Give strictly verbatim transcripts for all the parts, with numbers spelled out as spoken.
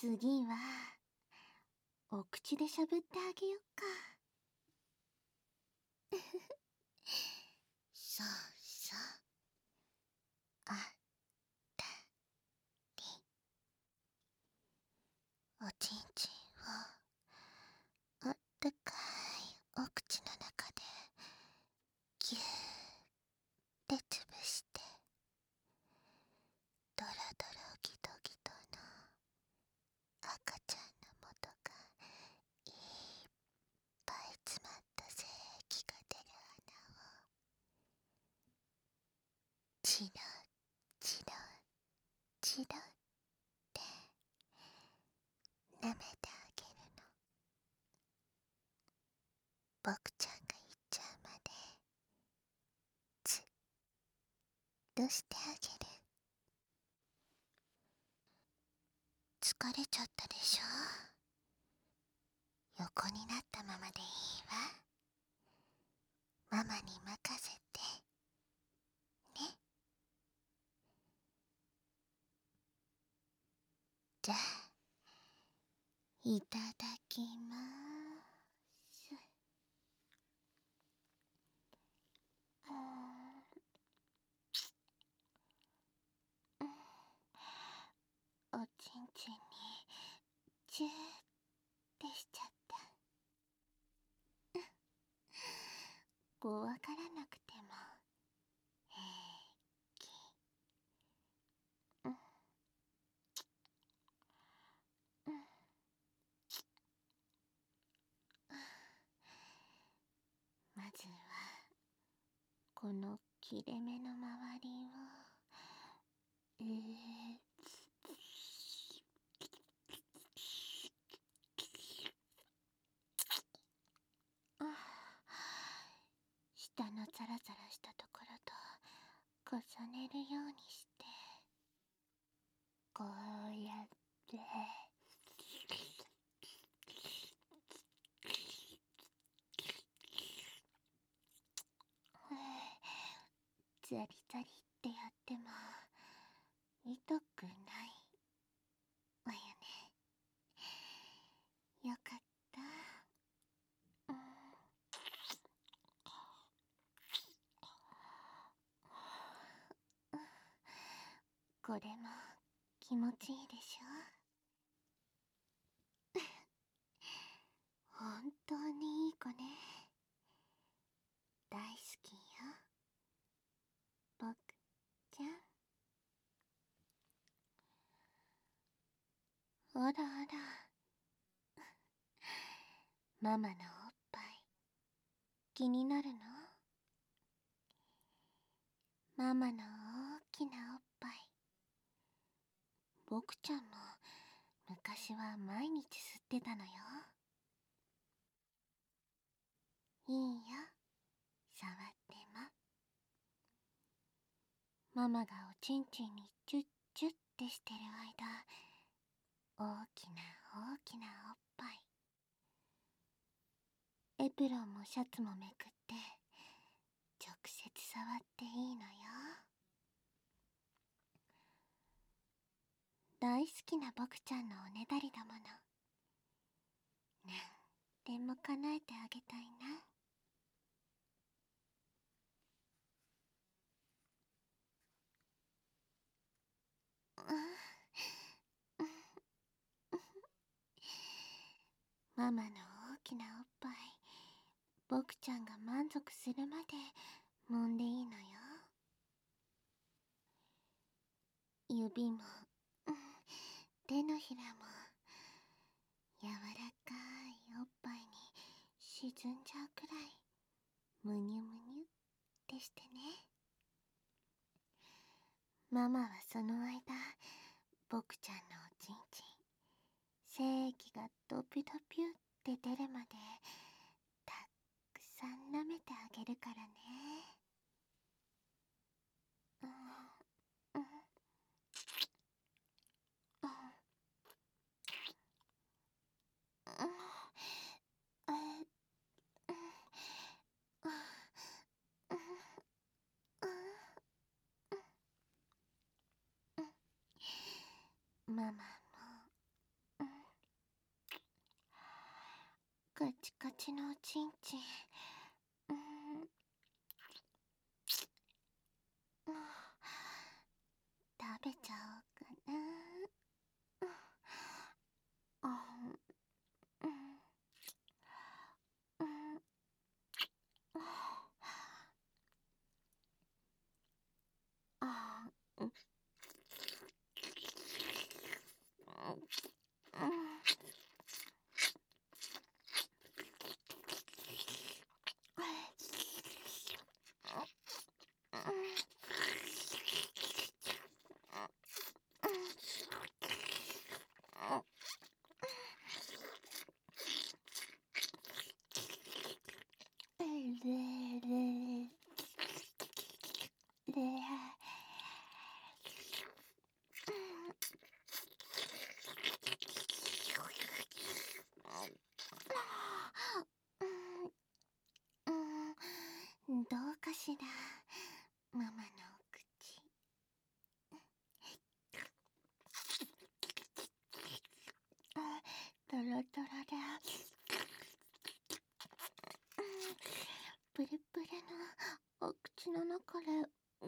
次はお口でしゃぶってあげよっか。そうそう、あったり。おちんちんをあったかいお口の中でぎゅーってつぶして、ドロドロギトギトの赤ちゃんの元がいっぱい詰まった精液が出る穴をチロチロチロって舐めてあげるの。僕ちゃんが言っちゃうまでずっとしてあげる。疲れちゃったでしょ。横になったままでいいわ。ママに任せてね。じゃあいただきまーす。うーん、おちんちんにチューってしちゃった。怖がらなくても平気。うんうん、まずはこの切れ目の周りをえーあ、下のザラザラしたところと重ねるようにして、こうやってザリザリってやっても痛くないわよね。よかった。うん、これも気持ちいいでしょ。本当にいい子ね。大好きよ、僕ちゃん。ほらほら、ママのおっぱい気になるの？ママの大きなおっぱい、僕ちゃんも昔は毎日吸ってたのよ。いいよ、触っても。ママがおちんちんにチュッチュッってしてる間、大きな大きなおっぱい、エプロンもシャツもめくって直接触っていいのよ。大好きな僕ちゃんのおねだりだもの。なんでも叶えてあげたいな。ママの大きなおっぱい、僕ちゃんが満足するまで揉んでいいのよ。指も、うん、手のひらも柔らかいおっぱいに沈んじゃうくらいむにゅむにゅってしてね。ママはその間、僕ちゃんのおちんちん、精液がドピドピュって出るまでたくさん舐めてあげるからね。うんうんうんうんママも、うカチカチのおちんちん。うーん、あ食べちゃおうかな。うん、うん、うん、あうん、うん、どうかしら、ママのお口。トロトロでプリプリのお口の中で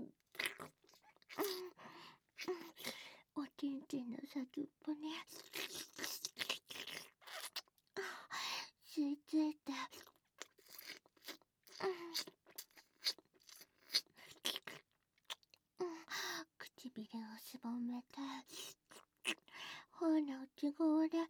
おちんちんの先っぽに吸い付いて、唇をすぼめて、頬の内側で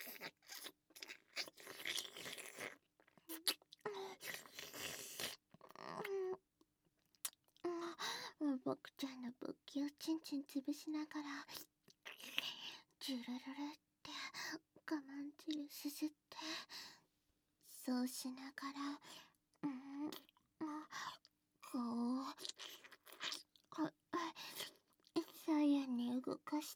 僕ちゃんの勃起をちんちん潰しながら、ジュルルルって我慢汁すすって、そうしながら、うん、こう、こ左右に動かして、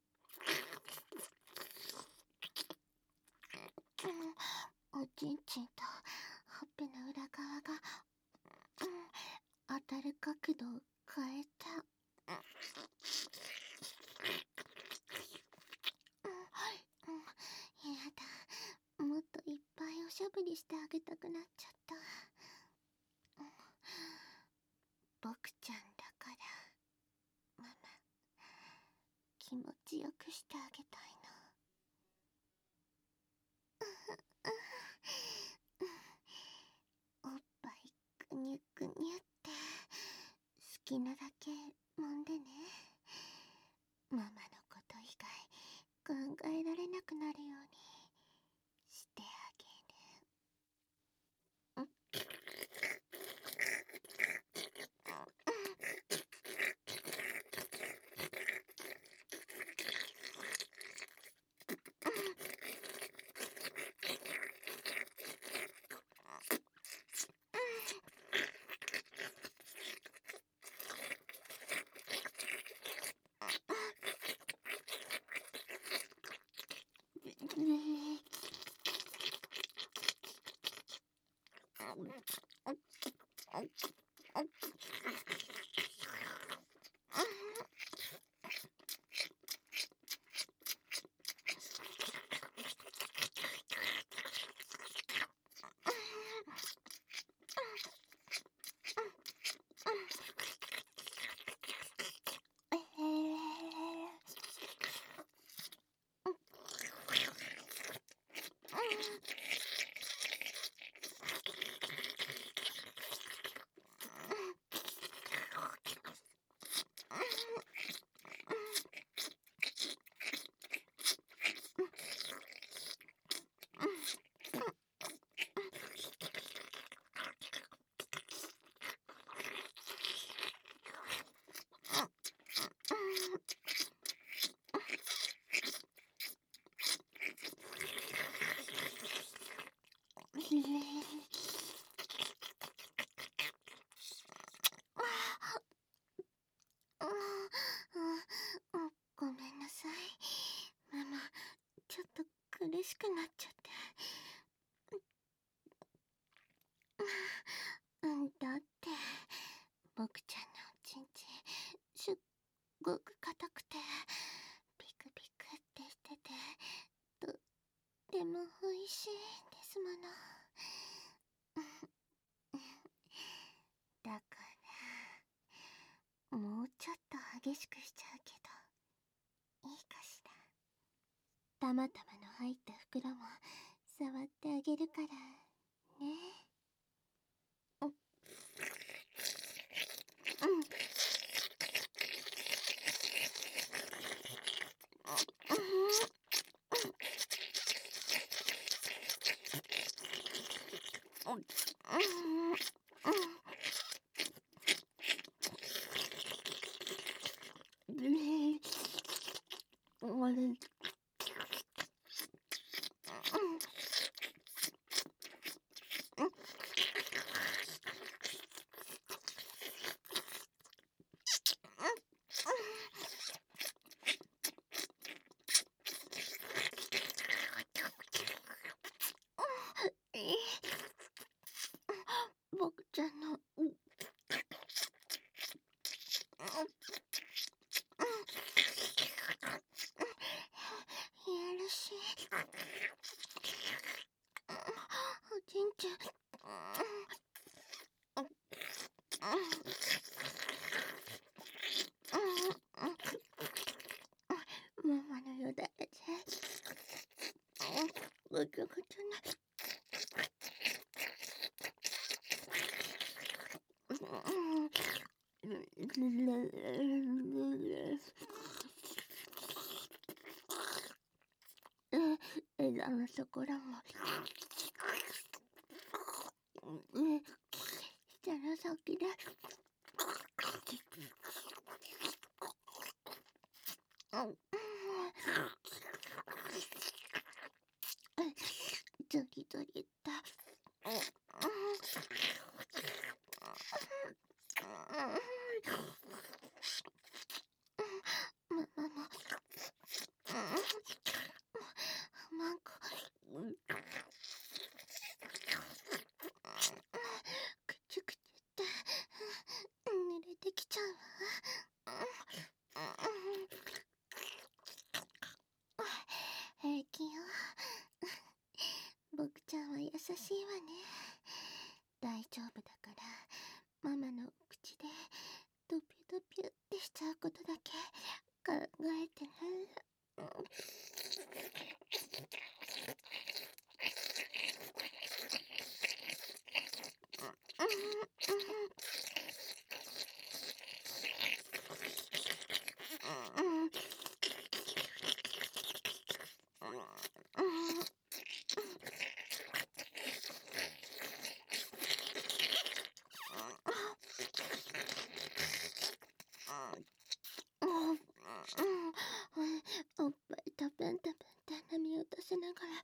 おちんちんとほっぺの裏側が、うん、当たる角度を変えて、うんうん、やだ、もっといっぱいおしゃぶりしてあげたくなっちゃった。うん、僕ちゃんだからママ気持ちよくしてあげたいの。おっぱいぐにゅぐにゅって好きなだけ揉んでね。ママのこと以外考えられなくなるようにしてあげる。ごめんなさい。ママ、ちょっと苦しくなっちゃって。うん、だって、僕ちゃんのおちんちん、すっごく硬くて、ピクピクってしてて、とっても美味しいんです。 ですもの。だからもうちょっと激しくしちゃうけどいいかしら。たまたまの入った袋も触ってあげるからね。うん。僕ちゃんのやるしおちんちゃんママのよだれでぐちゃぐちゃな枝のところも下の先でズリズリとママもマンコくちゅくちゅって濡れてきちゃうわ。平気よ。僕ちゃんは優しいわね。大丈夫だからママの口でドピュドピュってしちゃうことだけ考えてね。おっぱいたべんたべんって波を出せながら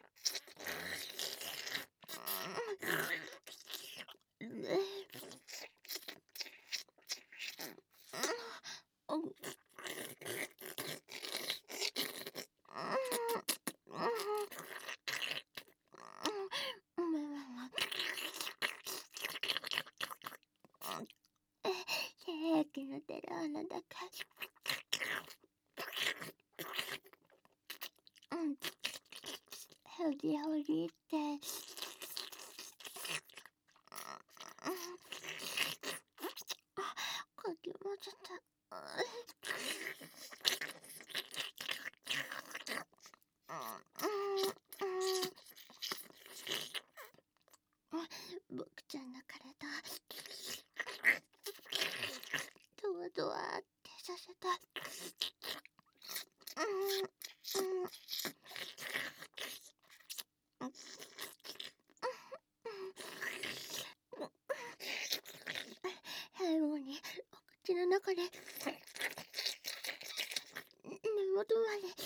精液の出る穴だけうんほりほりってかき混ぜた僕ちゃんの体ドワドワってさせた最後にお口の中で根元まで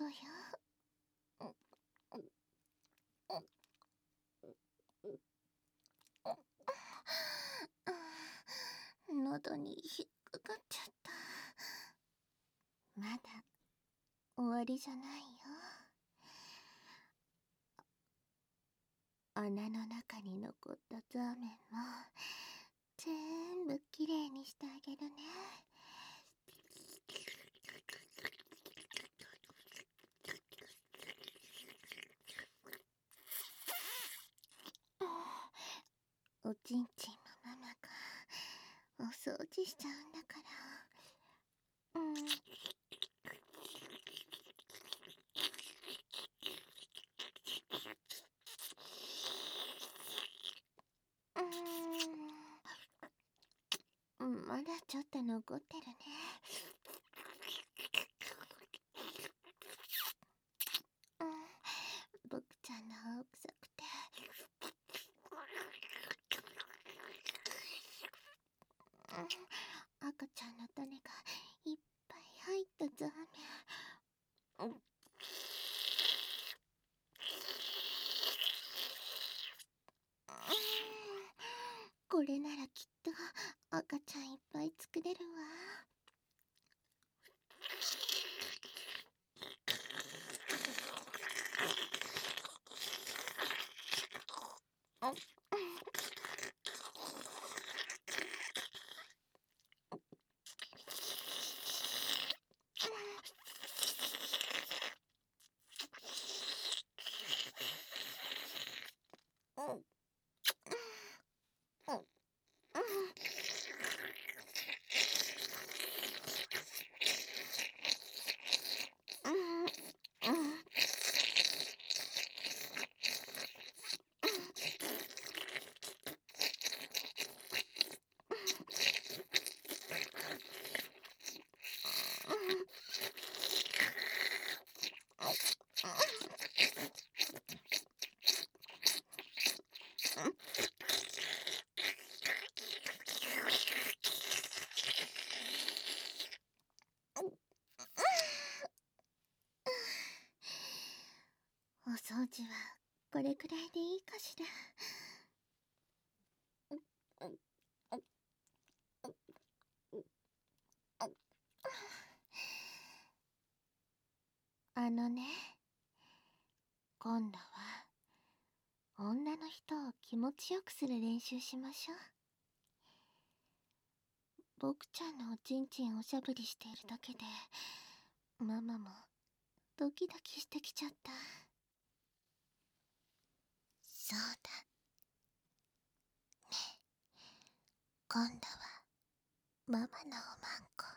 よ。喉に引っかかっちゃった。まだ終わりじゃないよ。穴の中に残ったザーメンも全部きれいにしてあげるね。おちんちんもママがお掃除しちゃうんだから。うん。うん、まだちょっと残ってるね。うん、僕ちゃんの青臭くて。うん、赤ちゃんの種がいっぱい入ったザーメン。うん、これならきっと赤ちゃんいっぱい作れるわ。お掃除はこれくらいでいいかしら。あのね、今度は女の人を気持ちよくする練習しましょう。僕ちゃんのおちんちんおしゃぶりしているだけでママもドキドキしてきちゃった。そうだね、今度はママのおまんこ